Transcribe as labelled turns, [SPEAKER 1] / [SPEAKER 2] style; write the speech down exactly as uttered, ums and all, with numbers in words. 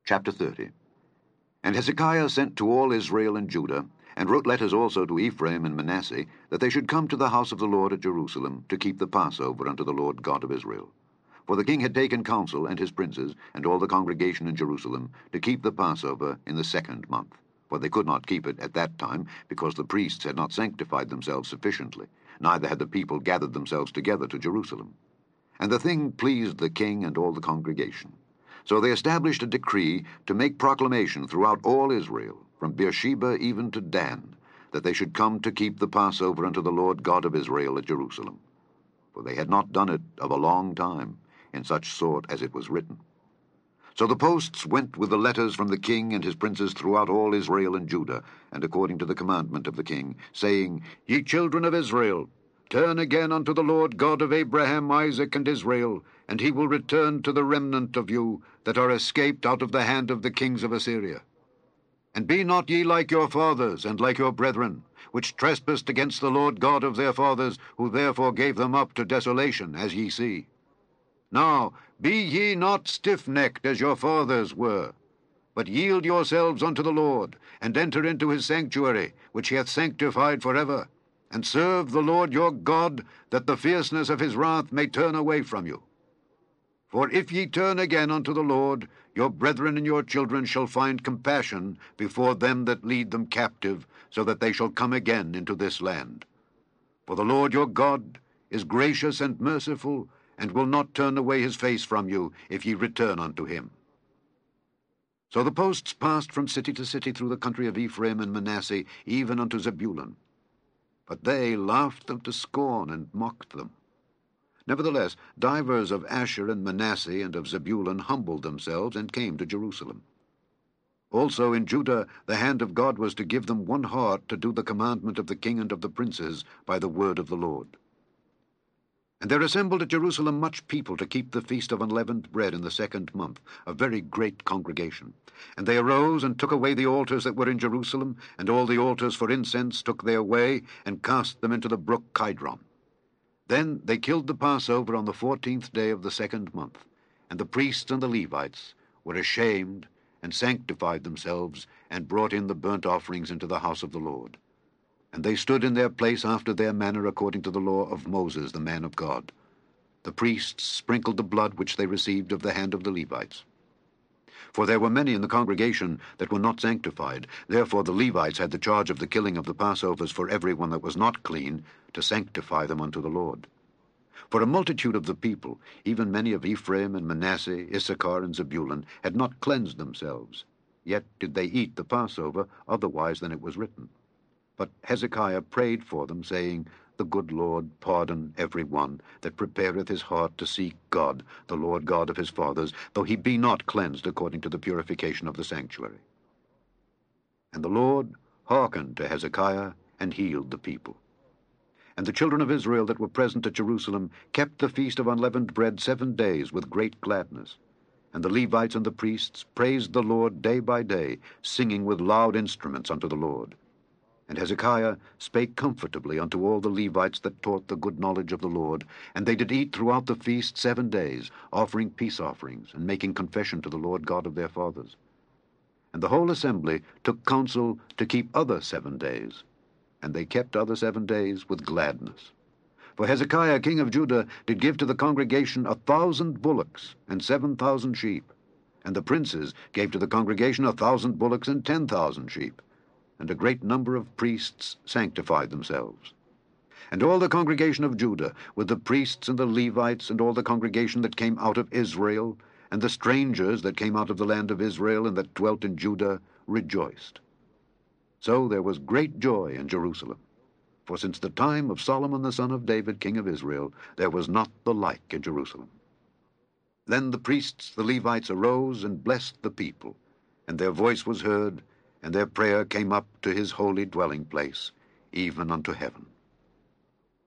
[SPEAKER 1] Chapter thirty. And Hezekiah sent to all Israel and Judah, and wrote letters also to Ephraim and Manasseh, that they should come to the house of the Lord at Jerusalem, to keep the Passover unto the Lord God of Israel. For the king had taken counsel, and his princes, and all the congregation in Jerusalem, to keep the Passover in the second month. For they could not keep it at that time, because the priests had not sanctified themselves sufficiently, neither had the people gathered themselves together to Jerusalem. And the thing pleased the king and all the congregation. So they established a decree to make proclamation throughout all Israel, from Beersheba even to Dan, that they should come to keep the Passover unto the Lord God of Israel at Jerusalem. For they had not done it of a long time, in such sort as it was written. So the posts went with the letters from the king and his princes throughout all Israel and Judah, and according to the commandment of the king, saying, Ye children of Israel, turn again unto the Lord God of Abraham, Isaac, and Israel, and he will return to the remnant of you that are escaped out of the hand of the kings of Assyria. And be not ye like your fathers, and like your brethren, which trespassed against the Lord God of their fathers, who therefore gave them up to desolation, as ye see. Now be ye not stiff-necked as your fathers were, but yield yourselves unto the Lord, and enter into his sanctuary, which he hath sanctified forever, and serve the Lord your God, that the fierceness of his wrath may turn away from you. For if ye turn again unto the Lord, your brethren and your children shall find compassion before them that lead them captive, so that they shall come again into this land. For the Lord your God is gracious and merciful, and will not turn away his face from you, if ye return unto him. So the posts passed from city to city through the country of Ephraim and Manasseh, even unto Zebulun. But they laughed them to scorn, and mocked them. Nevertheless, divers of Asher and Manasseh and of Zebulun humbled themselves, and came to Jerusalem. Also in Judah the hand of God was to give them one heart to do the commandment of the king and of the princes by the word of the Lord. And there assembled at Jerusalem much people to keep the feast of unleavened bread in the second month, a very great congregation. And they arose and took away the altars that were in Jerusalem, and all the altars for incense took they away, and cast them into the brook Kidron. Then they killed the Passover on the fourteenth day of the second month, and the priests and the Levites were ashamed, and sanctified themselves, and brought in the burnt offerings into the house of the Lord. And they stood in their place after their manner according to the law of Moses the man of God. The priests sprinkled the blood which they received of the hand of the Levites. For there were many in the congregation that were not sanctified. Therefore the Levites had the charge of the killing of the Passovers for every one that was not clean, to sanctify them unto the Lord. For a multitude of the people, even many of Ephraim and Manasseh, Issachar and Zebulun, had not cleansed themselves. Yet did they eat the Passover otherwise than it was written. But Hezekiah prayed for them, saying, The good Lord pardon every one that prepareth his heart to seek God, the Lord God of his fathers, though he be not cleansed according to the purification of the sanctuary. And the Lord hearkened to Hezekiah, and healed the people. And the children of Israel that were present at Jerusalem kept the feast of unleavened bread seven days with great gladness. And the Levites and the priests praised the Lord day by day, singing with loud instruments unto the Lord. And Hezekiah spake comfortably unto all the Levites that taught the good knowledge of the Lord, and they did eat throughout the feast seven days, offering peace offerings, and making confession to the Lord God of their fathers. And the whole assembly took counsel to keep other seven days, and they kept other seven days with gladness. For Hezekiah king of Judah did give to the congregation a thousand bullocks and seven thousand sheep, and the princes gave to the congregation a thousand bullocks and ten thousand sheep. And a great number of priests sanctified themselves. And all the congregation of Judah, with the priests and the Levites, and all the congregation that came out of Israel, and the strangers that came out of the land of Israel, and that dwelt in Judah, rejoiced. So there was great joy in Jerusalem. For since the time of Solomon the son of David, king of Israel, there was not the like in Jerusalem. Then the priests, the Levites, arose and blessed the people, and their voice was heard, and their prayer came up to his holy dwelling place, even unto heaven.